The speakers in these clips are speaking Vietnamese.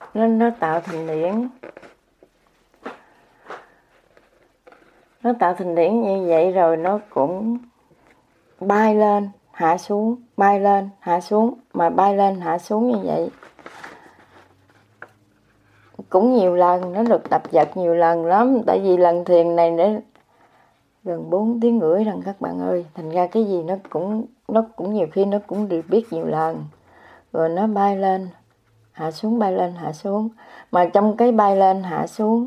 nên nó tạo thành điển. Nó tạo thành điển như vậy rồi nó cũng bay lên hạ xuống, bay lên hạ xuống, mà bay lên hạ xuống như vậy cũng nhiều lần, nó được tập dượt nhiều lần lắm. Tại vì lần thiền này để gần 4 tiếng rưỡi rồi các bạn ơi, thành ra cái gì nó cũng nhiều khi nó cũng được biết nhiều lần. Rồi nó bay lên hạ xuống, bay lên hạ xuống, mà trong cái bay lên hạ xuống,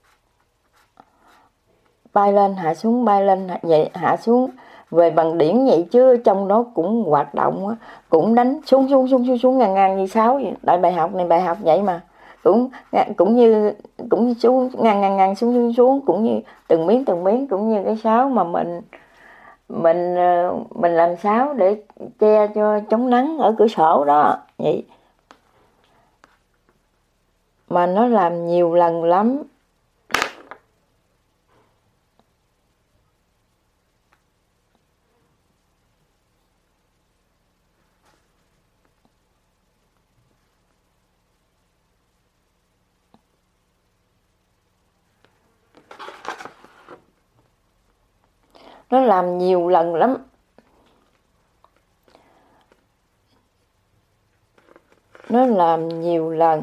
bay lên hạ xuống, bay lên vậy hạ xuống về bằng điển vậy, chứ trong đó cũng hoạt động, cũng đánh xuống ngang như sáo vậy. Tại bài học này bài học vậy mà, cũng như xuống ngang xuống cũng như từng miếng cũng như cái sáo mà mình làm sáo để che cho chống nắng ở cửa sổ đó vậy. Mà nó làm nhiều lần lắm. Nó làm nhiều lần lắm. Nó làm nhiều lần.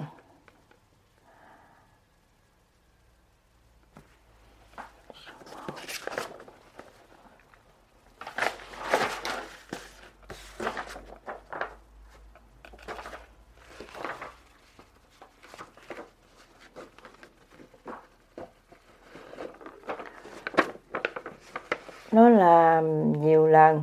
Nó làm nhiều lần.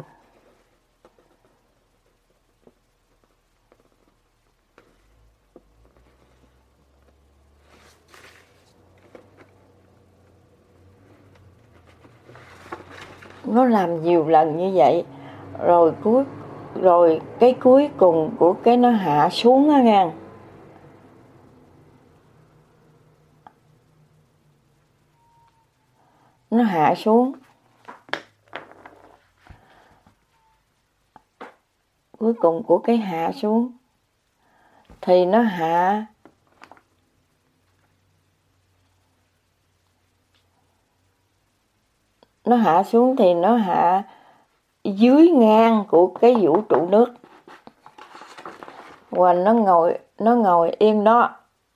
Nó làm nhiều lần như vậy. Rồi cái cuối cùng của cái nó hạ xuống á nha. Nó hạ xuống. Cuối cùng của cái hạ xuống thì nó hạ xuống thì nó hạ dưới ngang của cái vũ trụ nước. Và nó ngồi yên đó.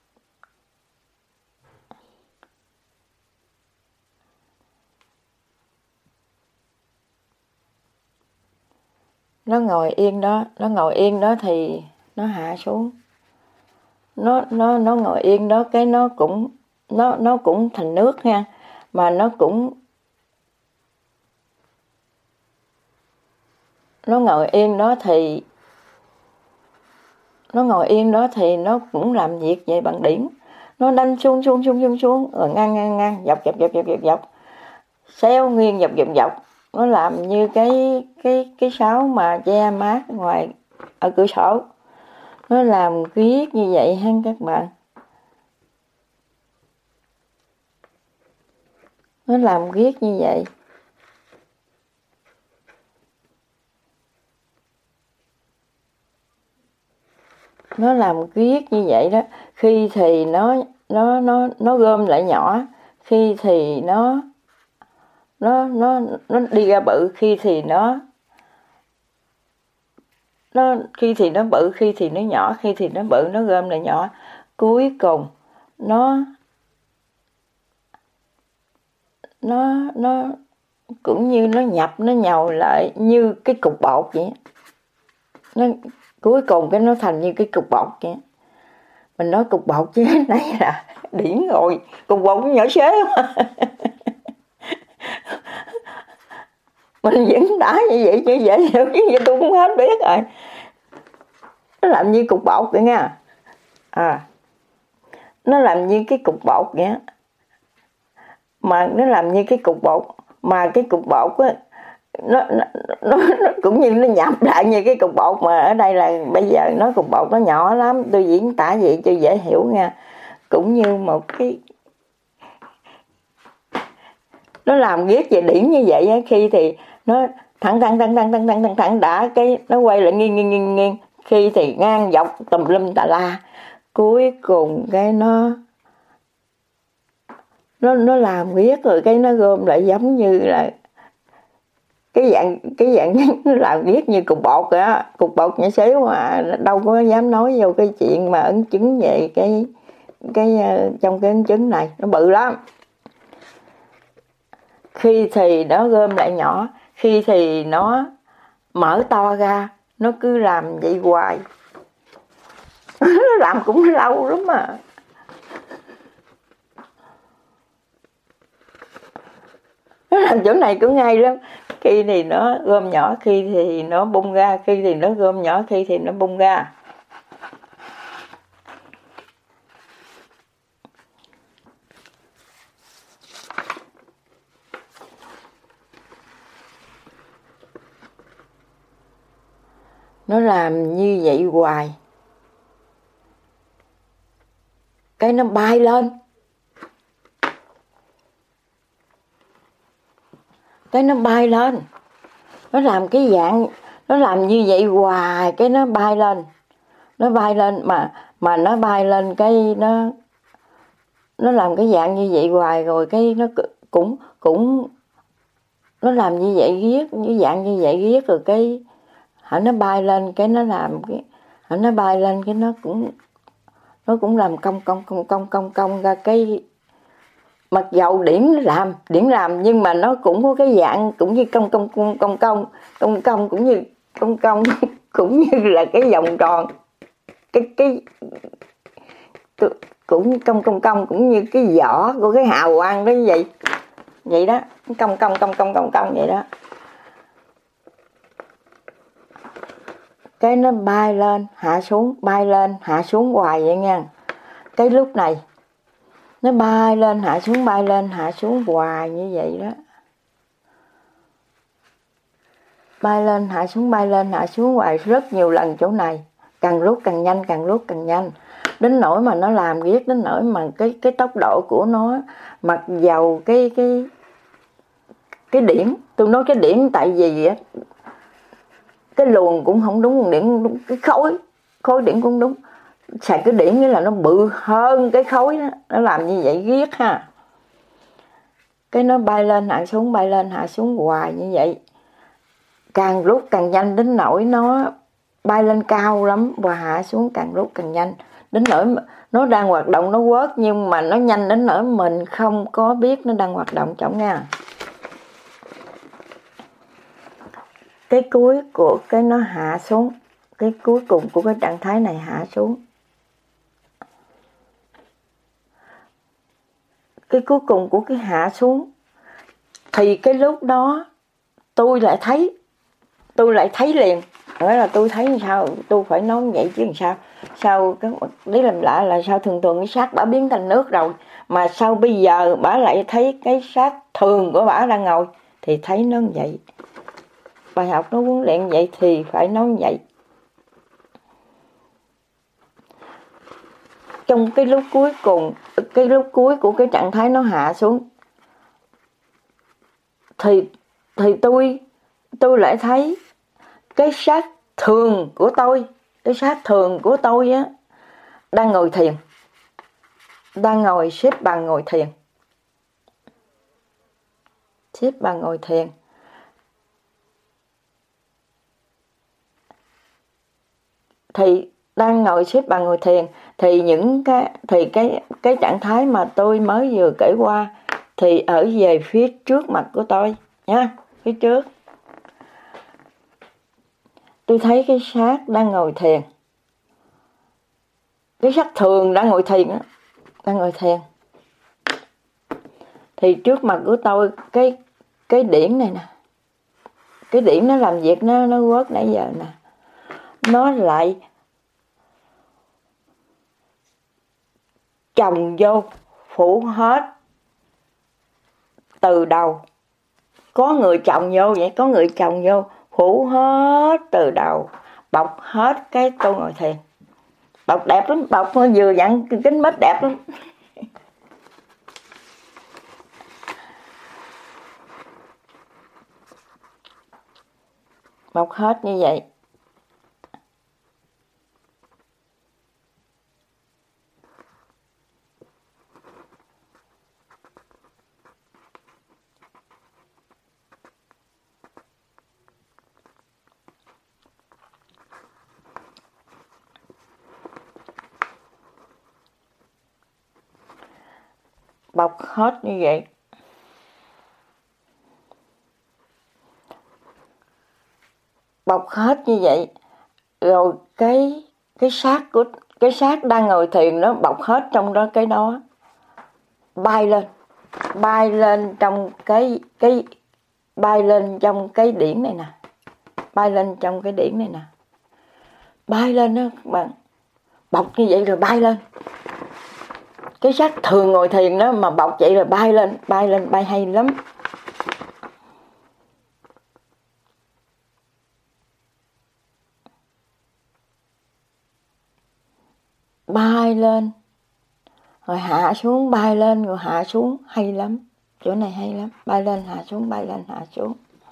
Nó ngồi yên đó thì nó hạ xuống. Nó ngồi yên đó, cái nó cũng thành nước nha, mà nó ngồi yên đó thì nó cũng làm việc vậy bằng điển. Nó đánh xuống rồi ngang dọc xéo nghiêng dọc. Nó làm như cái sáo mà che mát ngoài ở cửa sổ. Nó làm riết như vậy ha các bạn. Nó làm riết như vậy. Nó làm riết như vậy đó. Khi thì nó gom lại nhỏ, khi thì nó đi ra bự, khi thì nó bự, khi thì nó nhỏ, khi thì nó bự, nó gom lại nhỏ. Cuối cùng nó cũng như nó nhập, nó nhầu lại như cái cục bột vậy. Cuối cùng cái nó thành như cái cục bột vậy. Mình nói cục bột chứ này là điển rồi, cục bột nhỏ xế mà. Mình diễn tả như vậy chứ dễ hiểu, chứ tôi cũng hết biết rồi. Nó làm như cục bột vậy nha. Nó làm như cái cục bột vậy. Mà nó làm như cái cục bột, mà cái cục bột á, nó cũng như nó nhập lại như cái cục bột, mà ở đây là bây giờ nói cục bột nó nhỏ lắm, tôi diễn tả vậy cho dễ hiểu nha. Cũng như một cái, nó làm ghét về điển như vậy á. Khi thì nó thẳng đã, cái nó quay lại nghiêng, khi thì ngang dọc tùm lum tà la. cuối cùng cái nó làm riết rồi cái nó gom lại giống như là cái dạng nó làm riết như cục bột vậy á, cục bột nhỏ xíu mà đâu có dám nói vô cái chuyện mà ấn chứng về cái trong cái ấn chứng này, nó bự lắm. Khi thì nó gom lại nhỏ, khi thì nó mở to ra, nó cứ làm vậy hoài. Nó làm cũng lâu lắm mà. Nó làm chỗ này cũng ngay lắm. Khi thì nó gom nhỏ, khi thì nó bung ra, khi thì nó gom nhỏ, khi thì nó bung ra. Nó làm như vậy hoài. Cái nó bay lên. Cái nó bay lên. Nó làm cái dạng, nó làm như vậy hoài, cái nó bay lên. Nó bay lên mà nó bay lên cái nó làm cái dạng như vậy hoài rồi cái nó cũng nó làm như vậy riết, như dạng như vậy riết rồi cái nó bay lên cái nó làm cái nó bay lên cái nó cũng làm cong ra cái, mặc dầu điển làm nhưng mà nó cũng có cái dạng cũng như cong cũng như cong cũng như là cái vòng tròn, cái cũng cong cũng như cái vỏ của cái hào quang đó, như vậy đó, cong vậy đó. Cái nó bay lên hạ xuống hoài vậy nha. Cái lúc này nó bay lên hạ xuống hoài như vậy đó. Bay lên hạ xuống hoài rất nhiều lần chỗ này, càng lúc càng nhanh, đến nỗi mà nó làm riết đến nỗi mà cái tốc độ của nó, mặc dầu cái điểm, tôi nói cái điểm tại vì á cái luồng cũng không đúng, điểm đúng, cái khối điểm cũng đúng, xài cái điểm nghĩa là nó bự hơn cái khối đó, nó làm như vậy riết ha. Cái nó bay lên hạ xuống hoài như vậy, càng lúc càng nhanh đến nỗi nó bay lên cao lắm và hạ xuống càng lúc càng nhanh, đến nỗi nó đang hoạt động nó quớt nhưng mà nó nhanh đến nỗi mình không có biết nó đang hoạt động trọng nha. Cái cuối của cái nó hạ xuống, cái cuối cùng của cái trạng thái này hạ xuống. Cái cuối cùng của cái hạ xuống thì cái lúc đó tôi lại thấy liền. Nói là tôi thấy sao, tôi phải nói vậy chứ làm sao cái lý làm lạ là sao thường cái xác bả biến thành nước rồi mà sao bây giờ bả lại thấy cái xác thường của bả đang ngồi, thì thấy nó như vậy. Bài học nó huấn luyện vậy thì phải nói như vậy. Trong cái lúc cuối cùng, cái lúc cuối của cái trạng thái nó hạ xuống thì tôi lại thấy cái xác thường của tôi á đang ngồi thiền, đang ngồi xếp bằng ngồi thiền. Thì đang ngồi xếp bằng ngồi thiền thì cái trạng thái mà tôi mới vừa kể qua thì ở về phía trước mặt của tôi nha, phía trước tôi thấy cái xác đang ngồi thiền, cái xác thường đang ngồi thiền. Thì trước mặt của tôi cái điểm này nè, cái điểm nó làm việc nó quất nãy giờ nè, nó lại chồng vô phủ hết từ đầu. Có người chồng vô vậy, có người chồng vô phủ hết từ đầu, bọc hết cái tôi ngồi thiền. Bọc đẹp lắm, bọc vừa dặn kính mít đẹp lắm. Bọc hết như vậy. bọc hết như vậy. Bọc hết như vậy. Rồi cái xác đang ngồi thiền nó bọc hết trong đó, cái đó bay lên trong cái bay lên trong cái điển này nè, bay lên trong cái điển này nè, bay lên đó các bạn, bọc như vậy rồi bay lên. Cái xác thường ngồi thiền đó mà bọc vậy rồi bay lên, bay hay lắm. Bay lên rồi hạ xuống, bay lên rồi hạ xuống, hay lắm. Chỗ này hay lắm, bay lên hạ xuống, bay lên hạ xuống.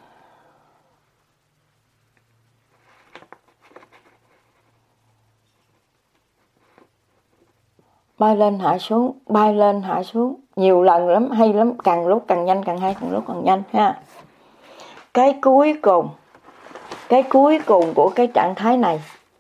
Bay lên hạ xuống, bay lên hạ xuống, nhiều lần lắm, hay lắm, càng lúc càng nhanh, càng hay, càng lúc càng nhanh ha. Cái cuối cùng của cái trạng thái này,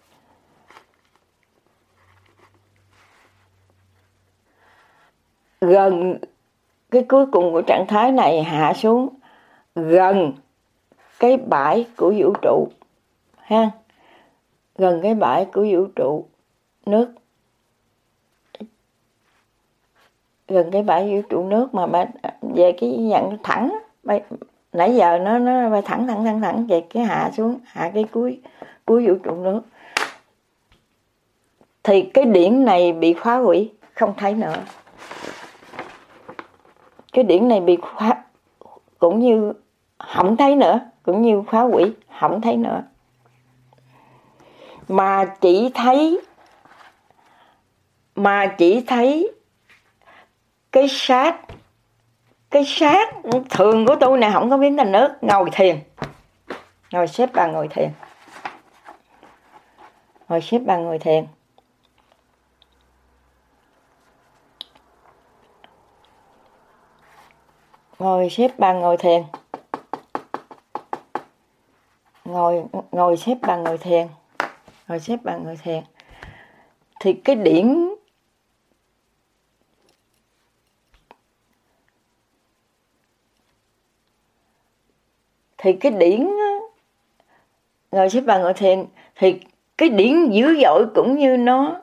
gần cái cuối cùng của trạng thái này hạ xuống gần cái bãi của vũ trụ ha, gần cái bãi của vũ trụ nước, gần cái bãi vũ trụ nước mà về cái dạng thẳng, nãy giờ nó bay thẳng vậy, cái hạ xuống, hạ cái cuối vũ trụ nước, thì cái điển này bị phá hủy, không thấy nữa. Cái điển này bị phá, cũng như không thấy nữa, cũng như phá hủy, không thấy nữa, mà chỉ thấy cái xác thường của tôi này không có biến thành nước, ngồi thiền, ngồi xếp bằng ngồi thiền, ngồi xếp bằng ngồi thiền. Ngồi xếp bằng ngồi thiền, ngồi xếp bằng ngồi thiền, ngồi xếp bằng ngồi thiền, thì cái điển ngồi xếp bằng ngồi thiền thì cái điển dữ dội, cũng như nó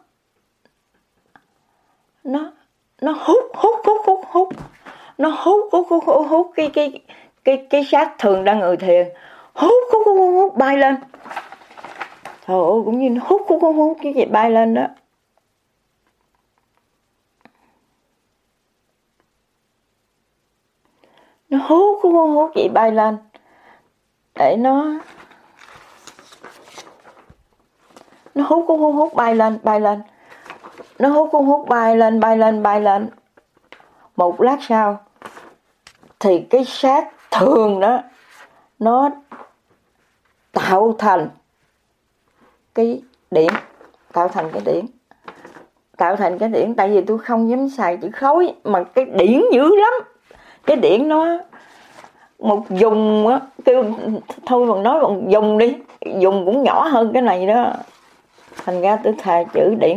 hút nó hút cái xác thường đang ngồi thiền, hút bay lên. Trời ơi, cũng như nó hút cái gì bay lên đó. Nó hút vậy bay lên, để nó hút bay lên, nó hút bay lên. Một lát sau thì cái xác thường đó nó tạo thành cái điển, tạo thành cái điển. Tại vì tôi không dám xài chữ khối, mà cái điển dữ lắm. Cái điển nó một dùng á, kêu thôi còn nói còn dùng đi, dùng cũng nhỏ hơn cái này đó, thành ra tôi thà chữ điển.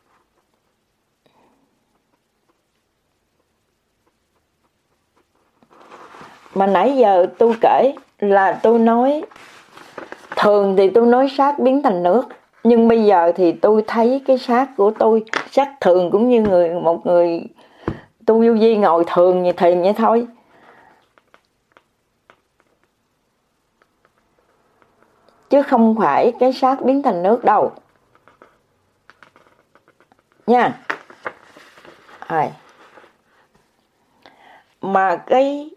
Mà nãy giờ tôi kể là tôi nói thường thì tôi nói xác biến thành nước, nhưng bây giờ thì tôi thấy cái xác của tôi, xác thường cũng như một người tu vô vi ngồi thường như thiền vậy thôi. Chứ không phải cái xác biến thành nước đâu nha. Mà cái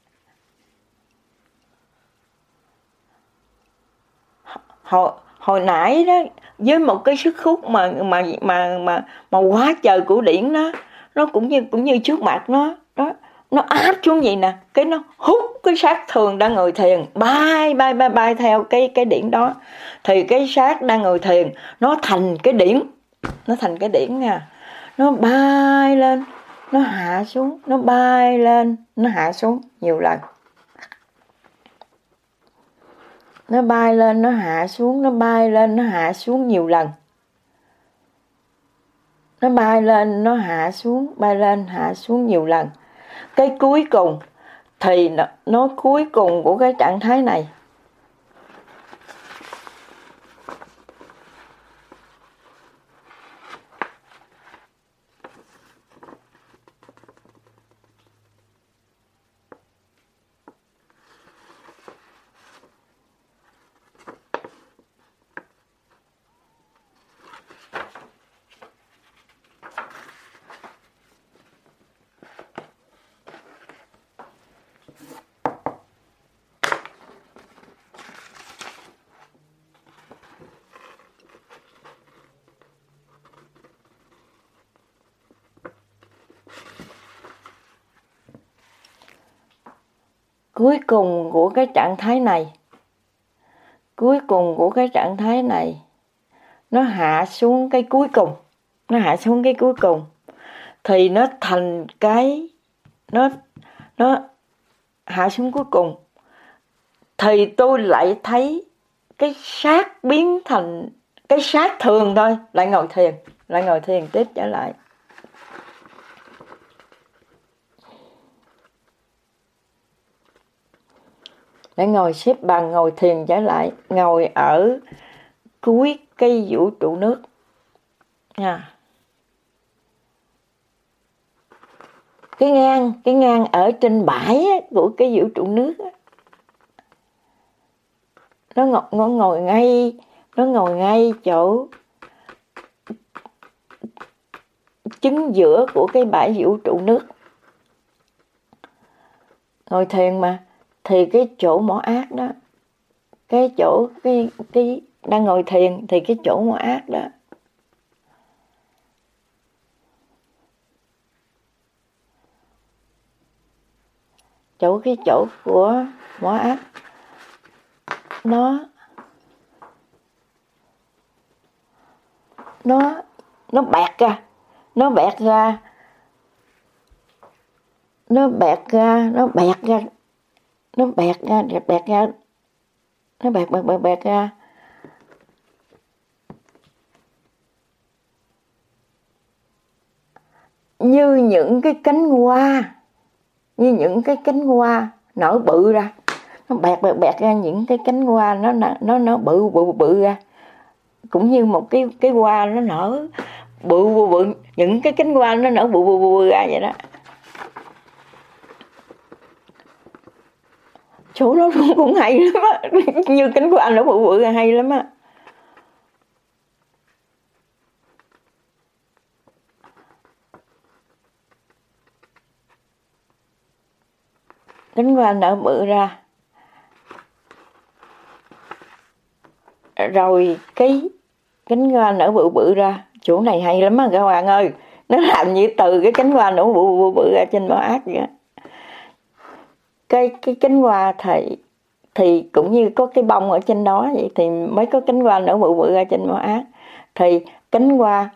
hồi nãy đó, với một cái sức hút mà quá trời của điển đó, nó cũng như trước mặt nó áp xuống vậy nè, cái nó hút cái xác thường đang ngồi thiền bay theo cái điển đó, thì cái xác đang ngồi thiền nó thành cái điển nha. Nó bay lên, nó hạ xuống, nó bay lên, nó hạ xuống nhiều lần. Nó bay lên, nó hạ xuống, nó bay lên, nó hạ xuống nhiều lần. Nó bay lên, nó hạ xuống, bay lên, hạ xuống nhiều lần. cái cuối cùng thì nó cuối cùng của cái trạng thái này. Cuối cùng của cái trạng thái này, cuối cùng của cái trạng thái này, nó hạ xuống cái cuối cùng, nó hạ xuống cái cuối cùng, thì nó thành cái, nó hạ xuống cuối cùng, thì tôi lại thấy cái xác biến thành cái xác thường thôi, lại ngồi thiền tiếp trở lại. Để ngồi xếp bằng, ngồi thiền trở lại, ngồi ở cuối cây vũ trụ nước nha. Cái ngang ở trên bãi của cái vũ trụ nước á, nó ngồi ngay chỗ chính giữa của cái bãi vũ trụ nước. Ngồi thiền mà, thì cái chỗ mỏ ác đó, cái chỗ cái đang ngồi thiền thì cái chỗ mỏ ác đó, cái chỗ của mỏ ác, nó bẹt ra, nó bẹt ra, như những cái cánh hoa nở bự ra, nó bẹt ra những cái cánh hoa, nó bự ra, cũng như một cái hoa nó nở bự, những cái cánh hoa nó nở bự ra vậy đó. Chỗ đó cũng hay lắm á, như cánh hoa nở bự ra, hay lắm á. Cánh hoa nở bự ra, rồi cái cánh hoa nở bự ra, chỗ này hay lắm á các bạn ơi, nó làm như từ cái cánh hoa nở bự ra trên mỏ ác vậy. Cái cánh hoa thì cũng như có cái bông ở trên đó vậy, thì mới có cánh hoa nở bự ra trên mỏ ác. Thì cánh hoa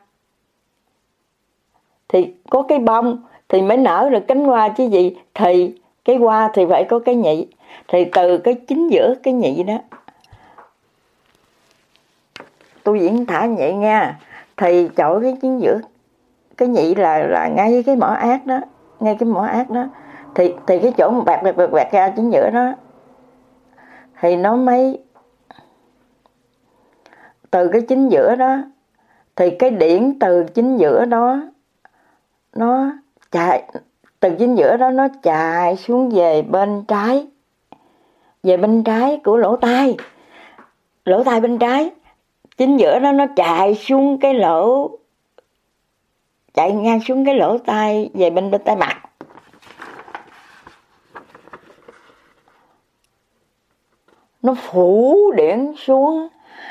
thì có cái bông thì mới nở được cánh hoa chứ gì, thì cái hoa thì phải có cái nhị, thì từ cái chính giữa cái nhị đó, tôi diễn tả vậy nha, thì chỗ cái chính giữa cái nhị là ngay cái mỏ ác đó, ngay cái mỏ ác đó, thì cái chỗ mà bẹt ra chính giữa đó, thì nó mới từ cái chính giữa đó, thì cái điển từ chính giữa đó nó chạy, từ chính giữa đó nó chạy xuống về bên trái của lỗ tai bên trái, chính giữa đó nó chạy xuống cái lỗ, chạy ngang xuống cái lỗ tai về bên tai mặt. Nó phủ điển xuống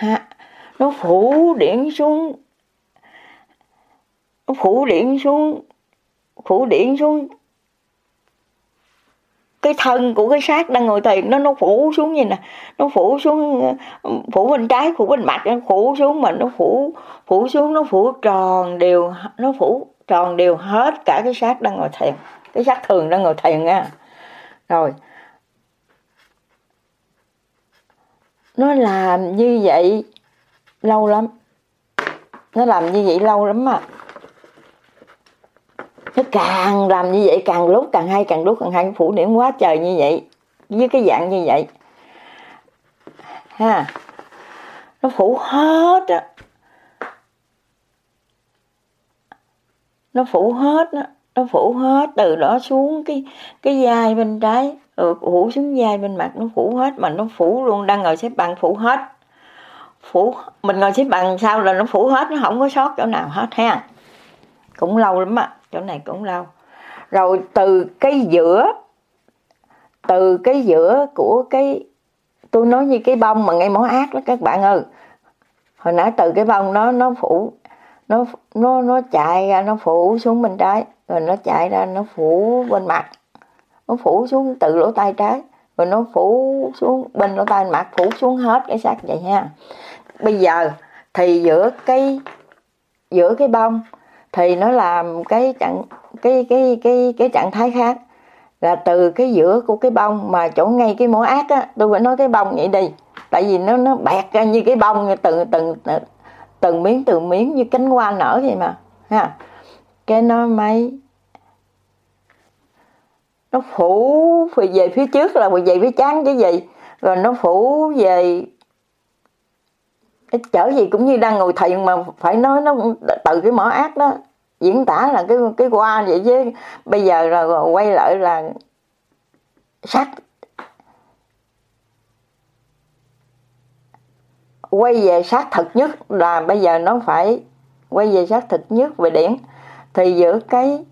cái thân của cái xác đang ngồi thiền, nó phủ xuống như nè, nó phủ xuống, phủ bên trái, phủ bên mặt, nó phủ xuống, mà nó phủ xuống, nó phủ tròn đều hết cả cái xác đang ngồi thiền, cái xác thường đang ngồi thiền nha. Rồi nó làm như vậy lâu lắm, mà Nó càng làm như vậy càng lúc càng hay, càng lúc càng hay, phủ điểm quá trời như vậy, với cái dạng như vậy ha. Nó phủ hết á, nó phủ hết á, nó phủ hết từ đó xuống cái vai bên trái, rồi phủ xuống vai bên mặt, nó phủ hết, mà nó phủ luôn. Đang ngồi xếp bằng phủ hết, phủ mình ngồi xếp bằng sao là nó phủ hết, nó không có sót chỗ nào hết ha. Cũng lâu lắm á, chỗ này cũng lâu. Rồi từ cái giữa của cái, tôi nói như cái bông mà ngay mỏ ác đó các bạn ơi. Hồi nãy từ cái bông nó phủ, nó chạy ra, nó phủ xuống bên trái, rồi nó chạy ra nó phủ bên mặt, nó phủ xuống từ lỗ tai trái, rồi nó phủ xuống bên lỗ tai mặt, phủ xuống hết cái xác vậy ha. Bây giờ thì giữa cái bông thì nó làm cái trạng thái khác, là từ cái giữa của cái bông mà chỗ ngay cái mỏ ác á, tôi phải nói cái bông vậy đi, tại vì nó bẹt ra như cái bông, từng miếng như cánh hoa nở vậy mà ha. Cái nó phủ về phía trước là về phía trán chứ gì, rồi nó phủ về trở gì cũng như đang ngồi thiền, mà phải nói nó từ cái mỏ ác đó diễn tả là cái hoa vậy chứ. Bây giờ là quay lại là sắc, quay về xác thực nhất, là bây giờ nó phải quay về xác thực nhất về điển. Thì giữa cái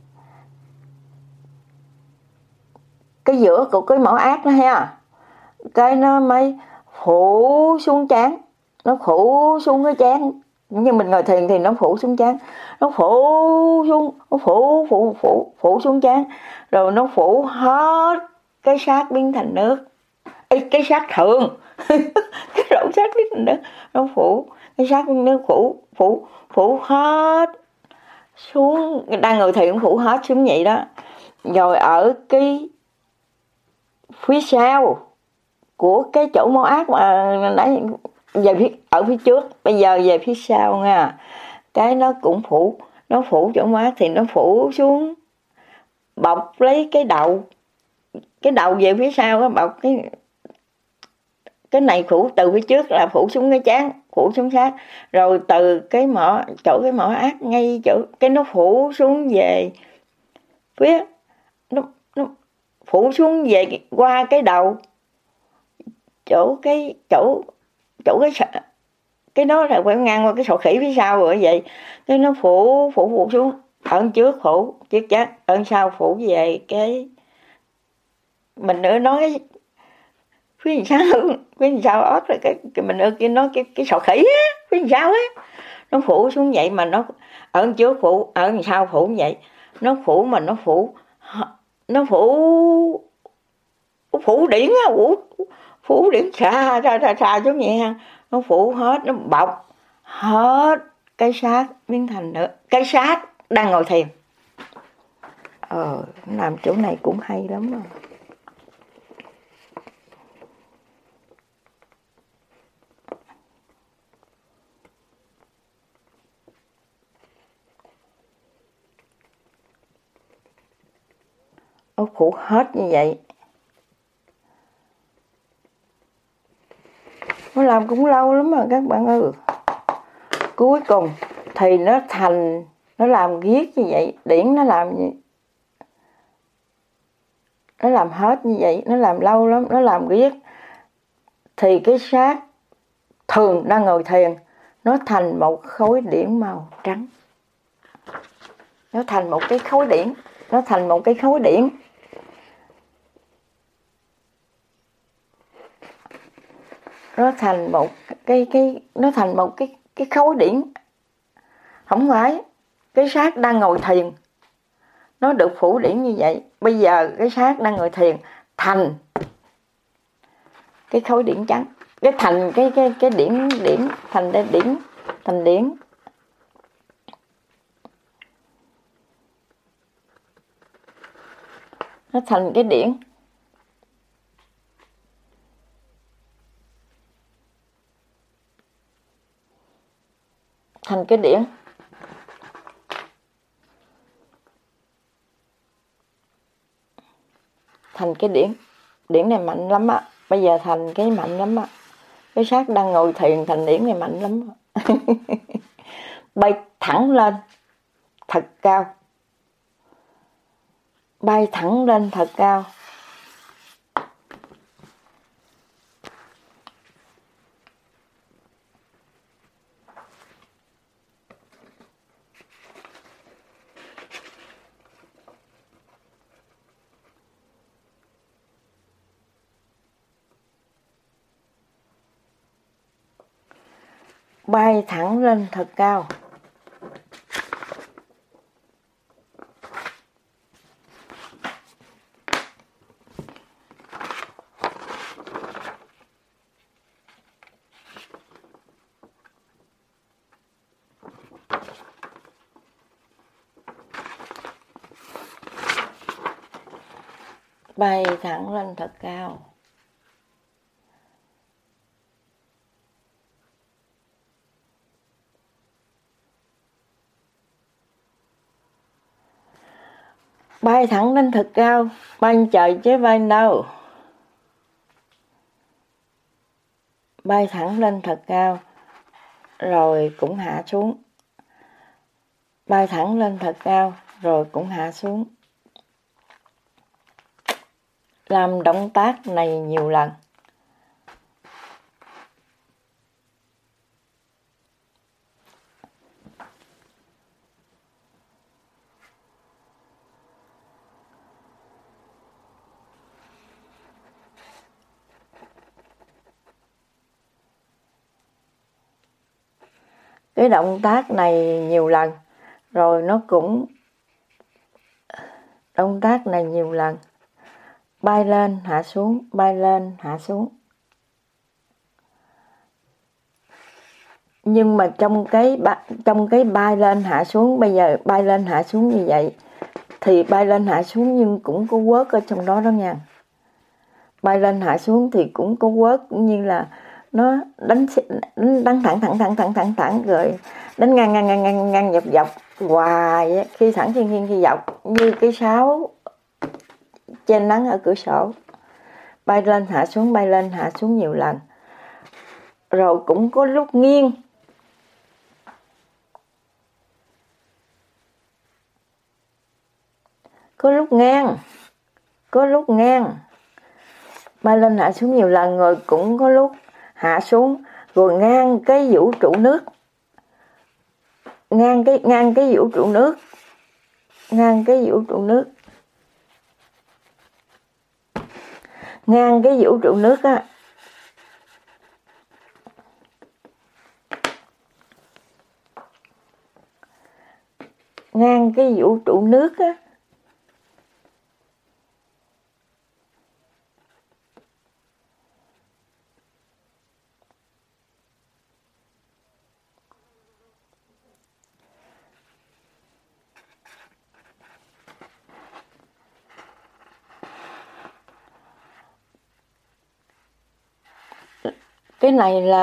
giữa của cái mỏ ác đó ha, cái nó mới phủ xuống trán, nó phủ xuống cái trán. Nhưng mình ngồi thiền thì nó phủ xuống trán, nó phủ xuống, nó phủ xuống trán, rồi nó phủ hết cái xác biến thành nước. Cái xác thường cái rỗng xác biến thành nước, nó phủ cái xác biến nước, phủ hết xuống. Đang ngồi thiền phủ hết xuống vậy đó. Rồi ở cái phía sau của cái chỗ mỏ ác mà nãy về ở phía trước, bây giờ về phía sau nha, cái nó cũng phủ, nó phủ chỗ mỏ ác thì nó phủ xuống, bọc lấy cái đầu về phía sau, bọc cái này phủ từ phía trước là phủ xuống cái trán, phủ xuống sát, rồi từ cái chỗ cái mỏ ác ngay chỗ cái nó phủ xuống về phía, nó phủ xuống về qua cái đầu, chỗ cái nó là phải ngang qua cái sọ khỉ phía sau rồi vậy. Cái nó phủ xuống, ở trước phủ chiếc chắc, ở sau phủ về cái, mình nữa nói phía sau ớt rồi cái mình ưa kia nói cái sọ khỉ á, phía sau á, nó phủ xuống vậy mà nó ở trước phủ, ở sau phủ vậy, nó phủ mà nó phủ điển á, phủ điển xa giống vậy ha. Nó phủ hết, nó bọc hết cái xác biến thành nữa, cái xác đang ngồi thiền. Làm chỗ này cũng hay lắm rồi. Nó phủ hết như vậy. Nó làm cũng lâu lắm mà các bạn ơi. Cuối cùng thì nó làm ghiết như vậy, điển nó làm hết như vậy, nó làm lâu lắm, nó làm ghiết. Thì cái xác thường đang ngồi thiền, nó thành một khối điển màu trắng. Nó thành một cái khối điển, nó thành một cái khối điển. Nó thành một cái khối điển. Không phải cái xác đang ngồi thiền nó được phủ điển như vậy. Bây giờ cái xác đang ngồi thiền thành cái khối điển trắng, cái thành cái điển thành điển. Nó thành cái điển. Thành cái điển. thành cái điển này mạnh lắm á, bây giờ thành cái mạnh lắm á, cái xác đang ngồi thiền thành điển này mạnh lắm á. Bay thẳng lên thật cao, bay thẳng lên thật cao. Bay thẳng lên thật cao. Bay thẳng lên thật cao. Bay thẳng lên thật cao, bay trời chứ bay đâu. Bay thẳng lên thật cao, rồi cũng hạ xuống. Bay thẳng lên thật cao, rồi cũng hạ xuống. Làm động tác này nhiều lần. Cái động tác này nhiều lần, rồi nó cũng động tác này nhiều lần. Bay lên, hạ xuống, bay lên, hạ xuống. Nhưng mà trong cái bay lên hạ xuống, bây giờ bay lên hạ xuống như vậy thì bay lên hạ xuống nhưng cũng có quớt ở trong đó đó nha. Bay lên hạ xuống thì cũng có quớt, cũng như là nó đánh thẳng rồi đánh ngang dọc hoài, khi thẳng khi dọc, như cái sáo trên nắng ở cửa sổ. Bay lên hạ xuống nhiều lần. Rồi cũng có lúc nghiêng. Có lúc ngang. Bay lên hạ xuống nhiều lần, rồi cũng có lúc hạ xuống, rồi ngang cái vũ trụ nước. Ngang cái vũ trụ nước. Ngang cái vũ trụ nước. Ngang cái vũ trụ nước á. Ngang cái vũ trụ nước á. Cái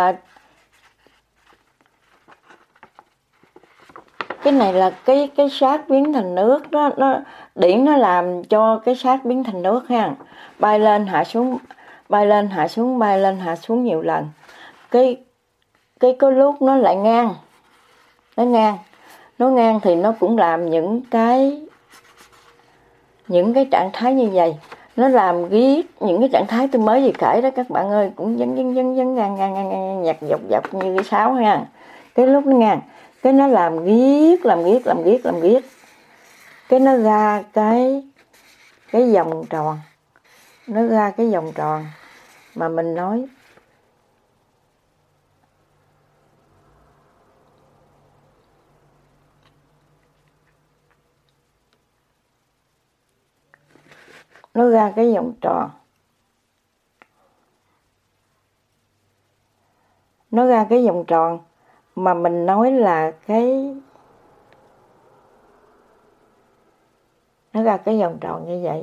này là cái xác biến thành nước đó, điển nó làm cho cái xác biến thành nước ha. Bay lên hạ xuống, bay lên hạ xuống, bay lên hạ xuống nhiều lần. Cái có lúc nó lại ngang. Nó ngang thì nó cũng làm những cái trạng thái như vậy. Nó làm ghét những cái trạng thái tôi mới vừa kể đó các bạn ơi, cũng dấn ngang nhạc dọc như cái sáo ha. Cái lúc nó ngang, cái nó làm ghét. Cái nó ra cái vòng tròn. Nó ra cái vòng tròn mà mình nói. Nó ra cái vòng tròn. Nó ra cái vòng tròn mà mình nói là nó ra cái vòng tròn như vậy.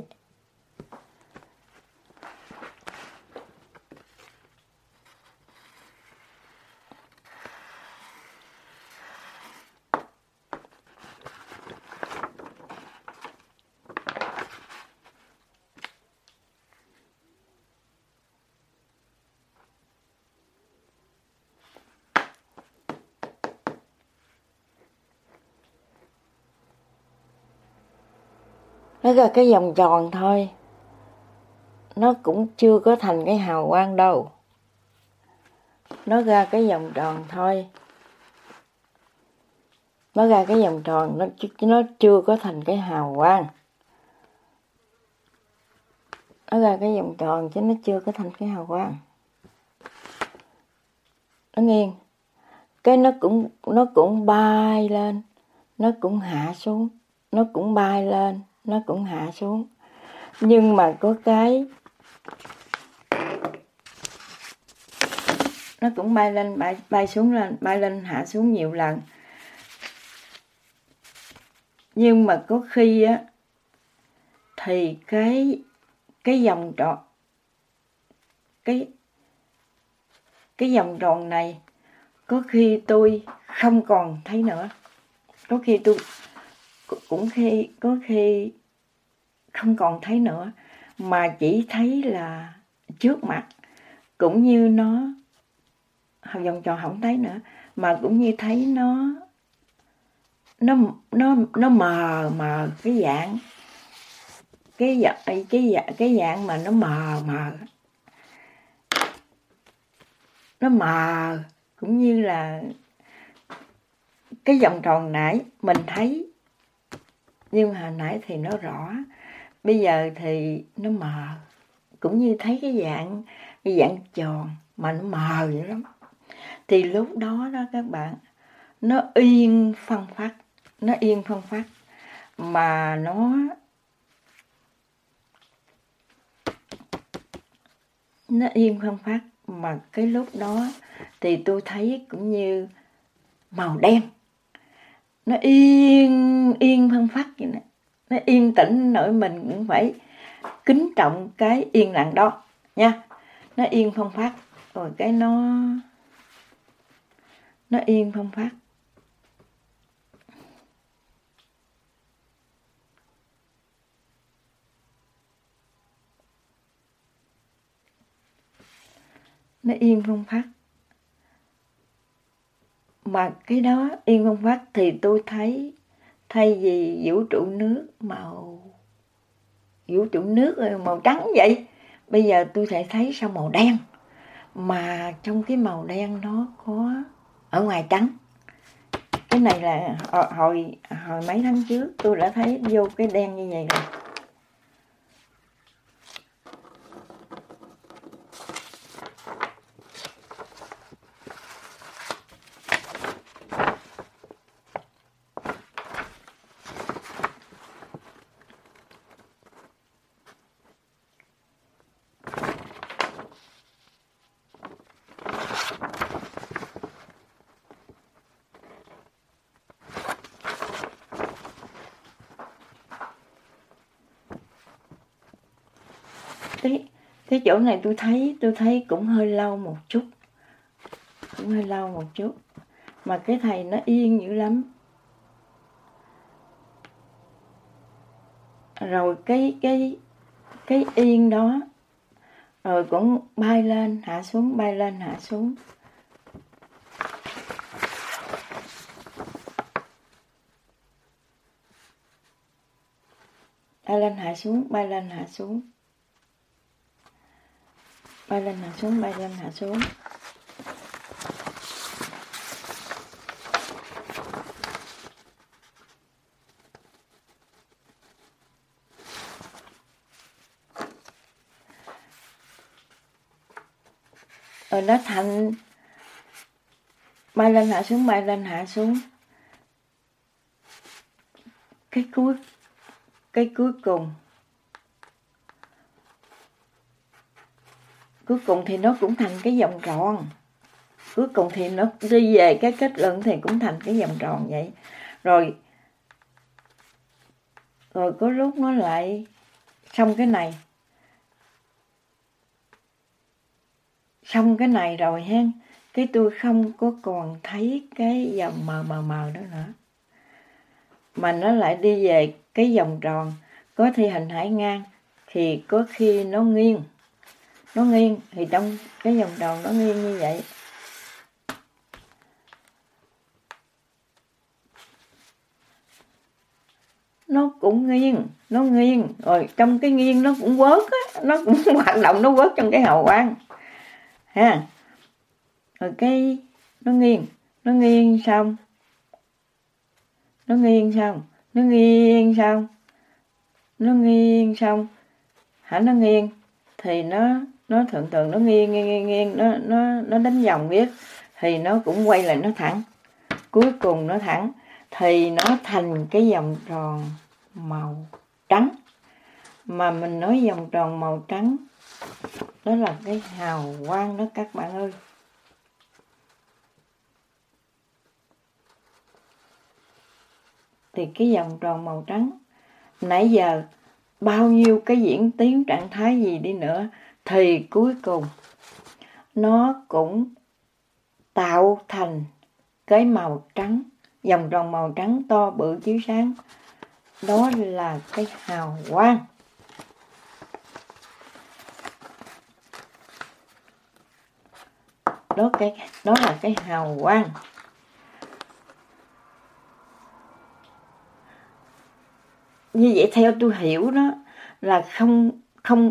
Nó ra cái vòng tròn thôi, nó cũng chưa có thành cái hào quang đâu. Nó ra cái vòng tròn thôi, nó ra cái vòng tròn, nó chưa có thành cái hào quang. Nó ra cái vòng tròn chứ nó chưa có thành cái hào quang. Nó nghiêng, cái nó cũng bay lên, nó cũng hạ xuống, nó cũng bay lên, nó cũng hạ xuống. Nhưng mà có cái nó cũng bay lên, bay xuống lên, bay lên hạ xuống nhiều lần. Nhưng mà có khi á thì cái vòng tròn, cái vòng tròn này có khi tôi không còn thấy nữa. Có khi tôi có khi không còn thấy nữa, mà chỉ thấy là trước mặt, cũng như nó vòng tròn không thấy nữa, mà cũng như thấy nó mờ cái dạng, cái dạng mà nó mờ, nó mờ, cũng như là cái vòng tròn nãy mình thấy, nhưng mà hồi nãy thì nó rõ, bây giờ thì nó mờ, cũng như thấy cái dạng tròn mà nó mờ vậy lắm. Thì lúc đó đó các bạn, nó yên phăng phát, mà nó yên phăng phát, mà cái lúc đó thì tôi thấy cũng như màu đen, nó yên phăng phát vậy nè, nó yên tĩnh nỗi mình cũng phải kính trọng cái yên lặng đó nha. Nó yên phăng phát, rồi cái nó yên phăng phát. Nó yên phăng phát, mà cái đó yên phăng phát thì tôi thấy thay vì vũ trụ nước màu trắng vậy, bây giờ tôi sẽ thấy sao màu đen, mà trong cái màu đen nó có ở ngoài trắng. Cái này là hồi mấy tháng trước tôi đã thấy vô cái đen như vậy rồi. Cái chỗ này tôi thấy cũng hơi lâu một chút, mà cái thầy nó yên dữ lắm. Rồi cái yên đó rồi cũng bay lên hạ xuống, bay lên hạ xuống. Bay lên hạ xuống, bay lên hạ xuống, bay lên hạ xuống, bay lên hạ xuống. Rồi nó thành bay lên hạ xuống, bay lên hạ xuống. Cái cuối cùng thì nó cũng thành cái vòng tròn. Cuối cùng thì nó đi về cái kết luận thì cũng thành cái vòng tròn vậy. Rồi có lúc nó lại xong cái này. Xong cái này rồi ha, cái tôi không có còn thấy cái vòng mờ đó nữa, mà nó lại đi về cái vòng tròn. Có thi hình hải ngang thì có khi nó nghiêng thì trong cái vòng tròn nó nghiêng như vậy. nó cũng nghiêng rồi trong cái nghiêng nó cũng quớt á, nó cũng hoạt động, nó quớt trong cái hào quang ha. Rồi cái nó nghiêng xong nó nghiêng xong hả, nó nghiêng thì nó thường nó nghiêng nó đánh vòng biết thì nó cũng quay lại nó thẳng, cuối cùng nó thẳng thì nó thành cái vòng tròn màu trắng. Mà mình nói vòng tròn màu trắng đó là cái hào quang đó các bạn ơi. Thì cái vòng tròn màu trắng nãy giờ bao nhiêu cái diễn tiến trạng thái gì đi nữa thì cuối cùng nó cũng tạo thành cái màu trắng, vòng tròn màu trắng to bự chiếu sáng. Đó là cái hào quang. Đó là cái hào quang. Như vậy theo tôi hiểu đó là không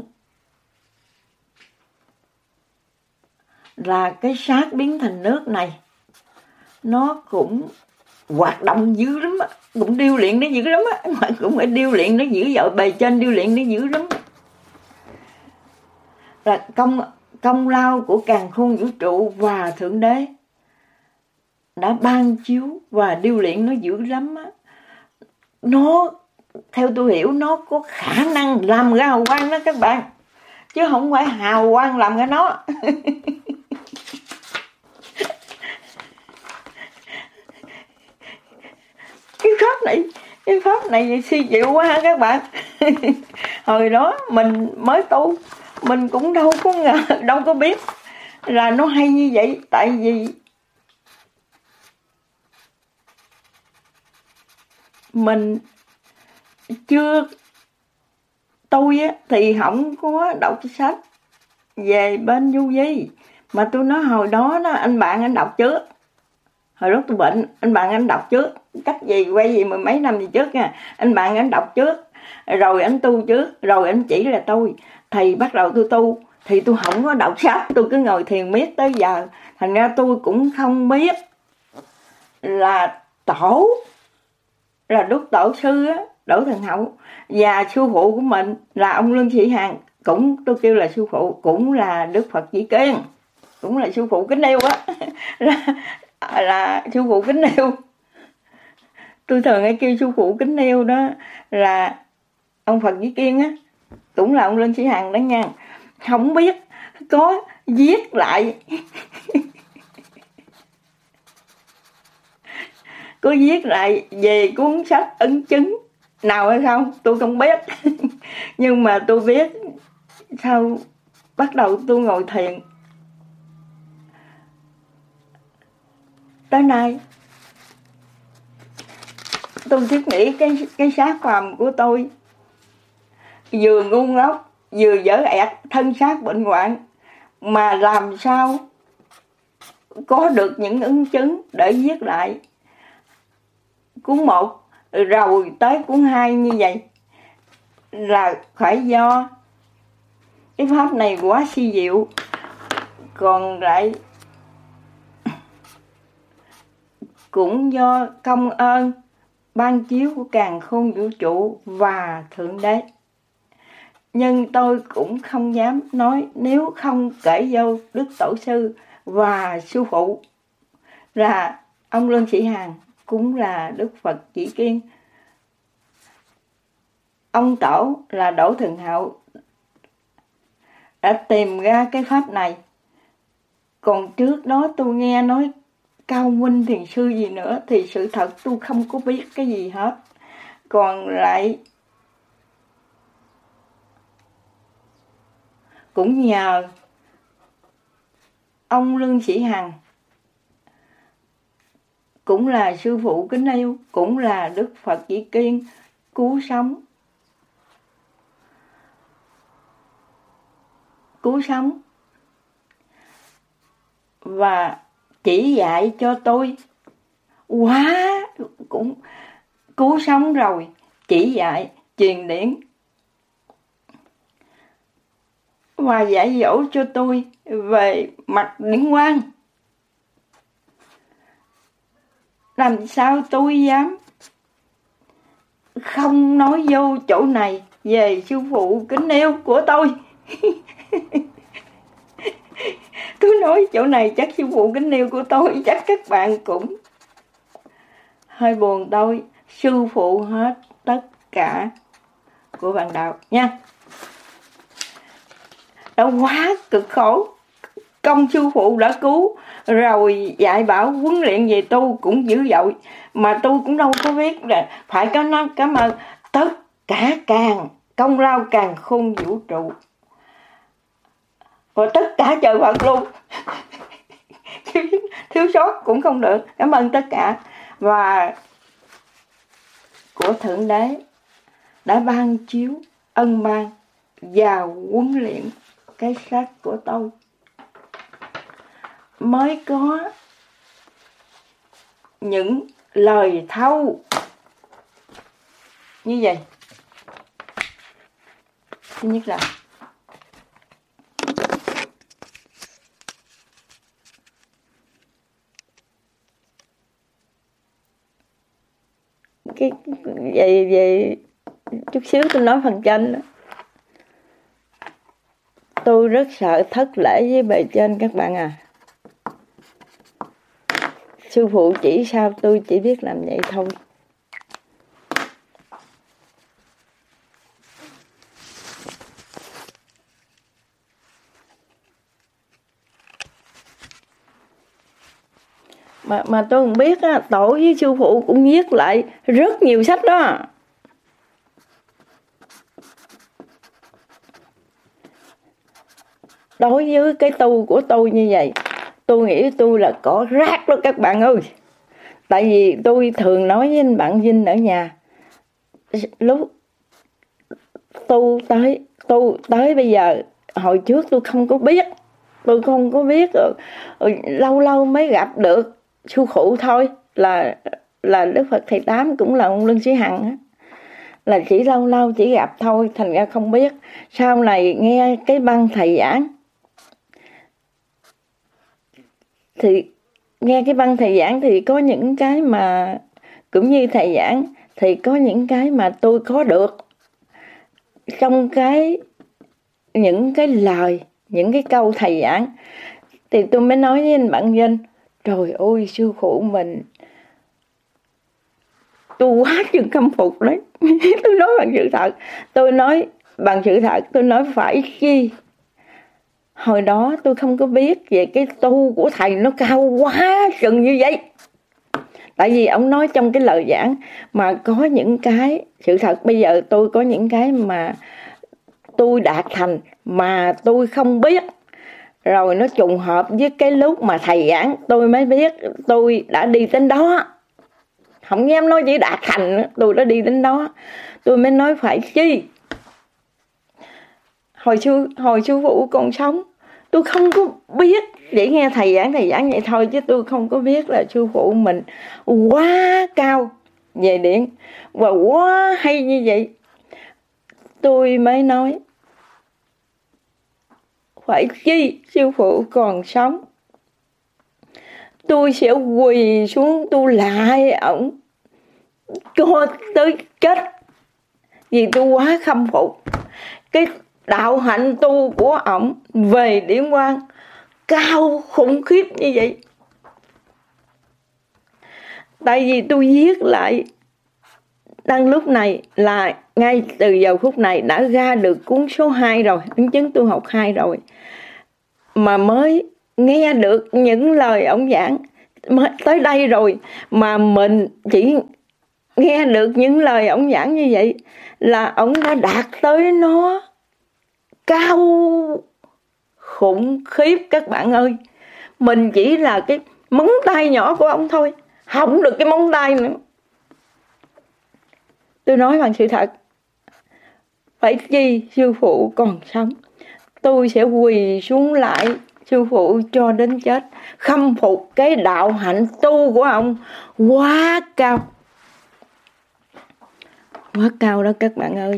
là cái xác biến thành nước này nó cũng hoạt động dữ lắm á, cũng điêu luyện nó dữ lắm á, mà cũng phải điêu luyện nó dữ dội, bề trên điêu luyện nó dữ lắm. Là công lao của càn khôn vũ trụ và Thượng Đế đã ban chiếu và điêu luyện nó dữ lắm á. Nó theo tôi hiểu nó có khả năng làm ra hào quang đó các bạn, chứ không phải hào quang làm ra nó. Cái pháp này suy chịu quá ha các bạn. Hồi đó mình mới tu, mình cũng đâu có ngờ, đâu có biết là nó hay như vậy. Tại vì mình chưa, tôi á thì không có đọc sách về bên du di, mà tôi nói hồi đó anh bạn anh đọc trước. Hồi lúc tôi bệnh, anh bạn anh đọc trước, cách gì quay gì mười mấy năm gì trước nha. Anh bạn anh đọc trước, rồi anh tu trước, rồi anh chỉ là tôi. Thì bắt đầu tôi tu, thì tôi không có đọc sách, tôi cứ ngồi thiền miết tới giờ. Thành ra tôi cũng không biết là tổ, là Đức Tổ Sư á, Đỗ Thần Hậu, và sư phụ của mình là ông Lương Sĩ Hằng, cũng tôi kêu là sư phụ, cũng là Đức Phật Chỉ Kiên, cũng là sư phụ kính yêu á. là sư phụ kính yêu. Tôi thường hay kêu sư phụ kính yêu đó là ông Phật Chỉ Kiên á, cũng là ông Lương Sĩ Hằng đó nha. Không biết có viết lại có viết lại về cuốn sách ấn chứng nào hay không tôi không biết. Nhưng mà tôi biết sau bắt đầu tôi ngồi thiền tới nay, tôi thiết nghĩ cái xác phàm của tôi vừa ngu ngốc, vừa dở ẹt, thân xác bệnh hoạn, mà làm sao có được những ứng chứng để viết lại cuốn 1 rồi tới cuốn 2 như vậy, là phải do cái pháp này quá si diệu. Còn lại cũng do công ơn ban chiếu của càn khôn vũ trụ và Thượng Đế. Nhưng tôi cũng không dám nói nếu không kể vô Đức Tổ Sư và sư phụ là ông Lương Sĩ Hằng, cũng là Đức Phật Chỉ Kiên, ông Tổ là Đỗ Thần Hậu đã tìm ra cái pháp này. Còn trước đó tôi nghe nói Cao Minh Thiền Sư gì nữa thì sự thật tôi không có biết cái gì hết. Còn lại cũng nhờ ông Lương Sĩ Hằng, cũng là sư phụ kính yêu, cũng là Đức Phật Chỉ Kiên, cứu sống và chỉ dạy cho tôi quá, cũng cứu sống rồi chỉ dạy, truyền điển và dạy dỗ cho tôi về mặt điển quang. Làm sao tôi dám không nói vô chỗ này về sư phụ kính yêu của tôi. Tôi nói chỗ này chắc sư phụ kính yêu của tôi, chắc các bạn cũng hơi buồn tôi. Sư phụ hết tất cả của bạn đạo nha. Đã quá cực khổ, công sư phụ đã cứu, rồi dạy bảo huấn luyện về tu cũng dữ dội, mà tôi cũng đâu có biết là phải có nói cảm ơn tất cả càng công lao càng khôn vũ trụ và tất cả trời Phật luôn. Thiếu sót cũng không được, cảm ơn tất cả. Và của Thượng Đế đã ban chiếu ân ban vào huấn luyện cái xác của tôi, mới có những lời thâu như vậy. Thứ nhất là cái về chút xíu tôi nói phần trên đó. Tôi rất sợ thất lễ với bề trên các bạn à. Sư phụ chỉ sao tôi chỉ biết làm vậy thôi. Mà tôi không biết á, tổ với sư phụ cũng viết lại rất nhiều sách đó. Đối với cái tu của tôi như vậy, tôi nghĩ tôi là cỏ rác đó các bạn ơi. Tại vì tôi thường nói với anh bạn Vinh ở nhà, lúc tu tới bây giờ, hồi trước tôi không có biết, lâu lâu mới gặp được sư phụ thôi, là Đức Phật Thầy Tám cũng là ông Lương Sĩ Hằng á, là chỉ lâu lâu chỉ gặp thôi, thành ra không biết. Sau này nghe cái băng thầy giảng, thì nghe cái băng thầy giảng thì có những cái mà cũng như thầy giảng, thì có những cái mà tôi có được trong những cái lời, những cái câu thầy giảng. Thì tôi mới nói với anh bạn Vinh, trời ơi sư phụ mình, tôi quá chừng khâm phục đấy. Tôi nói bằng sự thật, tôi nói phải chi hồi đó tôi không có biết về cái tu của thầy nó cao quá chừng như vậy. Tại vì ông nói trong cái lời giảng mà có những cái sự thật, bây giờ tôi có những cái mà tôi đạt thành mà tôi không biết, rồi nó trùng hợp với cái lúc mà thầy giảng tôi mới biết tôi đã đi đến đó. Không dám nói chỉ đạt thành nữa, tôi đã đi đến đó. Tôi mới nói phải chi hồi sư phụ còn sống, tôi không có biết, chỉ nghe thầy giảng vậy thôi, chứ tôi không có biết là sư phụ mình quá cao về điện và quá hay như vậy. Tôi mới nói phải chi sư phụ còn sống, tôi sẽ quỳ xuống tôi lại ổng cho tới chết, vì tôi quá khâm phục cái đạo hạnh tu của ổng về điển quang cao khủng khiếp như vậy. Tại vì tôi viết lại đang lúc này là ngay từ giờ phút này đã ra được cuốn số 2 rồi, ấn chứng tu học 2 rồi, mà mới nghe được những lời ổng giảng tới đây rồi, mà mình chỉ nghe được những lời ổng giảng như vậy là ổng đã đạt tới nó cao khủng khiếp các bạn ơi. Mình chỉ là cái móng tay nhỏ của ông thôi, không được cái móng tay nữa. Tôi nói bằng sự thật, phải chi sư phụ còn sống, tôi sẽ quỳ xuống lại sư phụ cho đến chết, khâm phục cái đạo hạnh tu của ông quá cao. Quá cao đó các bạn ơi.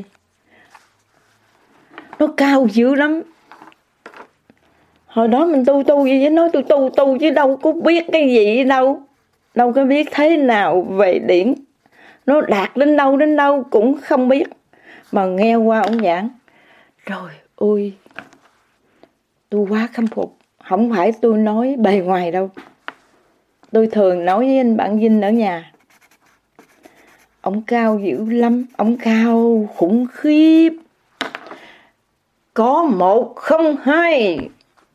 Nó cao dữ lắm. Hồi đó mình tu gì với nó, tôi tu chứ đâu có biết cái gì đâu. Đâu có biết thế nào về điển. Nó đạt đến đâu cũng không biết. Mà nghe qua ông giảng, trời ơi, tôi quá khâm phục. Không phải tôi nói bề ngoài đâu. Tôi thường nói với anh bạn Vinh ở nhà, ông cao dữ lắm, ông cao khủng khiếp. Có 1 không 2.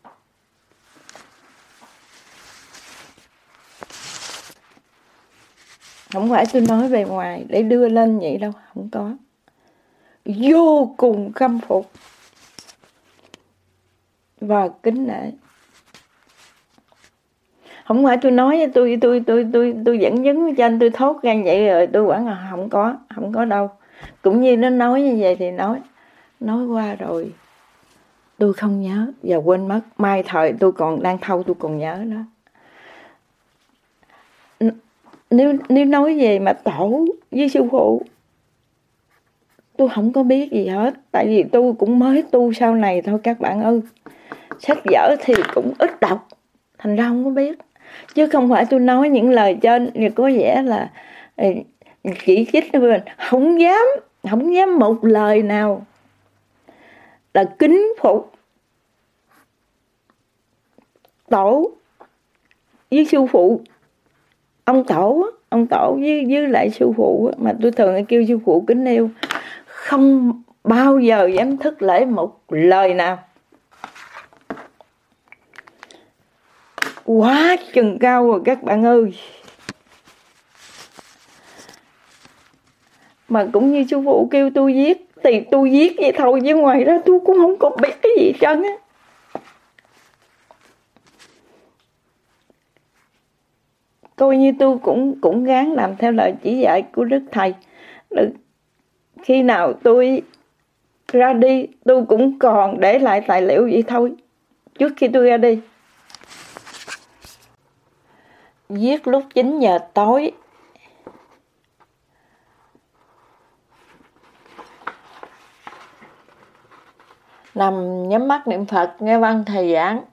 Không phải tôi nói bề ngoài để đưa lên vậy đâu, không có. Vô cùng khâm phục và kính nể. Không phải tôi nói tôi dẫn chứng cho anh, tôi thốt ra vậy rồi tôi quản là không có đâu. Cũng như nó nói như vậy thì nói qua rồi tôi không nhớ và quên mất. Mai thời tôi còn đang thâu tôi còn nhớ đó. Nếu nói về mà tổ với sư phụ, tôi không có biết gì hết. Tại vì tôi cũng mới tu sau này thôi các bạn ơi. Sách vở thì cũng ít đọc, thành ra không có biết. Chứ không phải tôi nói những lời trên thì có vẻ là chỉ trích mình. Không dám một lời nào. Là kính phục tổ với sư phụ. Ông tổ với lại sư phụ, mà tôi thường kêu sư phụ kính yêu, không bao giờ dám thất lễ một lời nào. Quá chừng cao rồi các bạn ơi. Mà cũng như sư phụ kêu tôi viết thì tôi viết vậy thôi, chứ ngoài ra tôi cũng không có biết cái gì trơn á. Coi như tôi cũng gắng làm theo lời chỉ dạy của Đức Thầy. Khi nào tôi ra đi, tôi cũng còn để lại tài liệu vậy thôi. Trước khi tôi ra đi, viết lúc 9 giờ tối. Nằm nhắm mắt niệm Phật, nghe văn thầy giảng.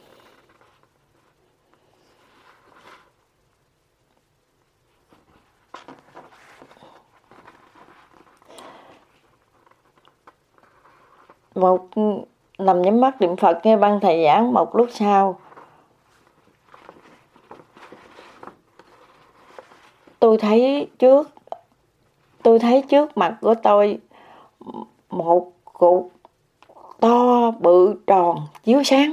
Nằm nhắm mắt niệm Phật nghe văn thầy giảng. Một lúc sau tôi thấy trước mặt của tôi một cục to bự tròn chiếu sáng.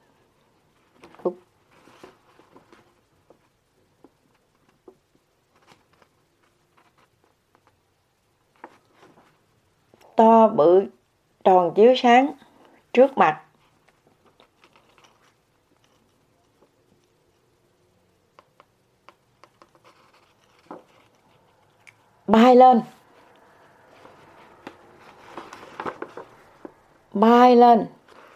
To bự tròn chiếu sáng trước mặt. Bay lên. Bay lên.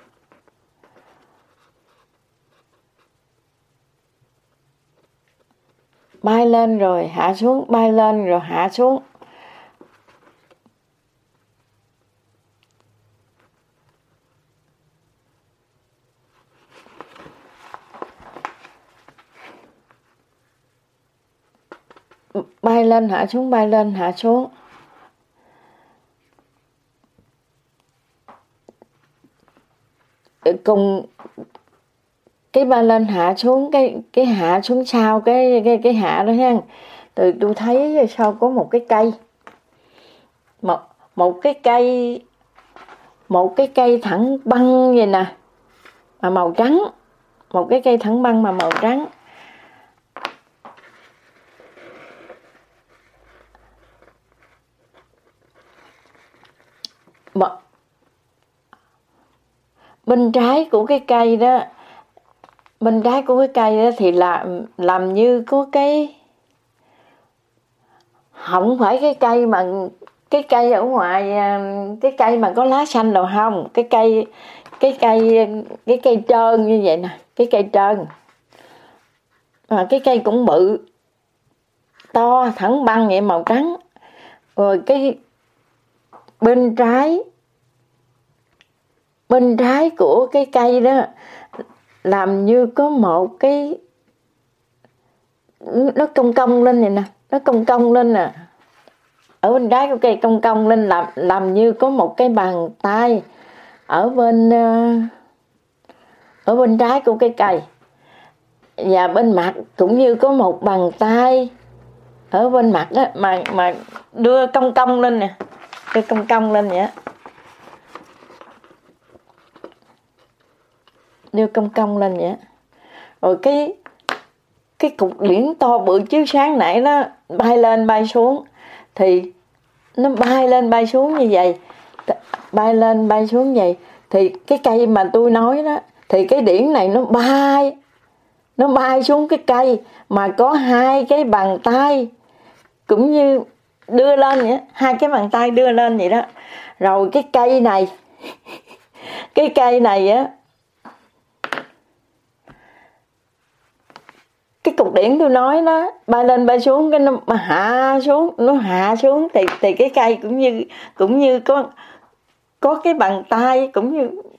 Bay lên rồi hạ xuống, bay lên rồi hạ xuống. Bay lên hạ xuống, bay lên hạ xuống. Cùng cái bay lên hạ xuống, cái hạ xuống sau cái hạ đó ha. Từ tôi thấy sau có một cái cây. Một cái cây thẳng băng vậy nè, mà màu trắng. Một cái cây thẳng băng mà màu trắng. Bên trái của cái cây đó, thì làm như có cái, không phải cái cây ở ngoài, cái cây mà có lá xanh đâu không, cái cây trơn như vậy nè, cái cây trơn. Mà cái cây cũng bự, to, thẳng băng vậy, màu trắng. Rồi bên trái của cái cây đó làm như có một cái, nó cong cong lên này nè, nó cong cong lên nè, ở bên trái của cây cong cong lên, làm như có một cái bàn tay ở bên trái của cái cây, và bên mặt cũng như có một bàn tay ở bên mặt á, mà đưa cong cong lên nè, đưa cong cong lên vậy á, đưa cong cong lên vậy á. Rồi cái cục liễn to bự chiếu sáng nãy nó bay lên bay xuống, thì nó bay lên bay xuống như vậy, bay lên bay xuống vậy, thì cái cây mà tôi nói đó, thì cái điển này nó bay xuống cái cây, mà có hai cái bàn tay cũng như đưa lên vậy, hai cái bàn tay đưa lên vậy đó. Rồi cái cây này cái cây này á, cái cục điển tôi nói nó bay lên bay xuống, cái nó hạ xuống, thì cái cây cũng như có cái bàn tay, cũng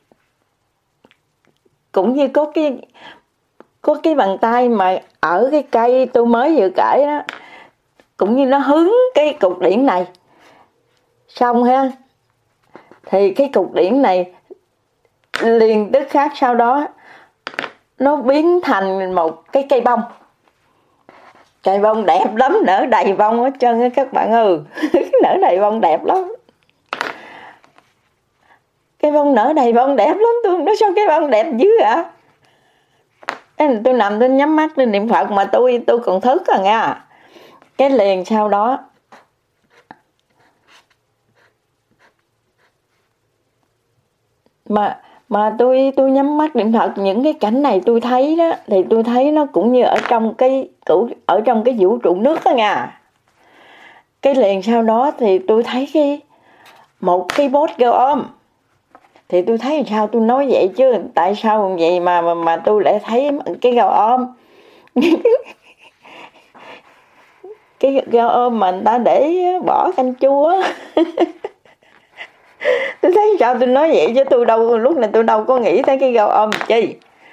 như có cái bàn tay mà ở cái cây tôi mới vừa kể đó, cũng như nó hứng cái cục điển này. Xong ha, thì cái cục điển này liền tức khác sau đó nó biến thành một cái cây bông. Cây bông đẹp lắm, nở đầy bông hết trơn á các bạn ơi. Nở đầy bông đẹp lắm. Cây bông nở đầy bông đẹp lắm. Tôi nói sao cái bông đẹp dữ ạ? Tôi nằm tôi nhắm mắt lên niệm Phật mà tôi còn thức à nha. Cái liền sau đó mà tôi nhắm mắt niệm Phật, những cái cảnh này tôi thấy đó, thì tôi thấy nó cũng như ở trong cái vũ trụ nước đó nha. Cái liền sau đó thì tôi thấy một cái bốt kêu ôm. Thì tôi thấy sao tôi nói vậy chứ, tại sao vậy mà tôi lại thấy cái gao ôm. Cái gao ôm mà người ta để bỏ canh chua. Tôi thấy sao tôi nói vậy chứ lúc này tôi đâu có nghĩ tới cái gao ôm chi.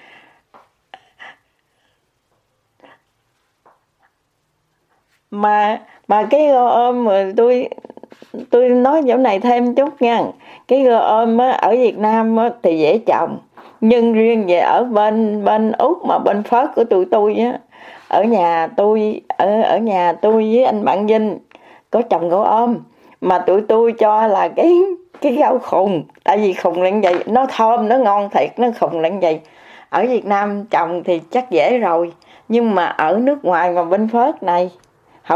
Mà cái gao ôm mà tôi nói chỗ này thêm chút nha. Cái gao ôm á, ở Việt Nam á, thì dễ trồng, nhưng riêng về ở bên Úc mà bên Phớt của tụi tôi á, ở nhà tôi với anh bạn Vinh có trồng gao ôm, mà tụi tôi cho là cái rau khùng, tại vì khùng là vậy, nó thơm, nó ngon thiệt, nó khùng là vậy. Ở Việt Nam trồng thì chắc dễ rồi, nhưng mà ở nước ngoài mà bên Phớt này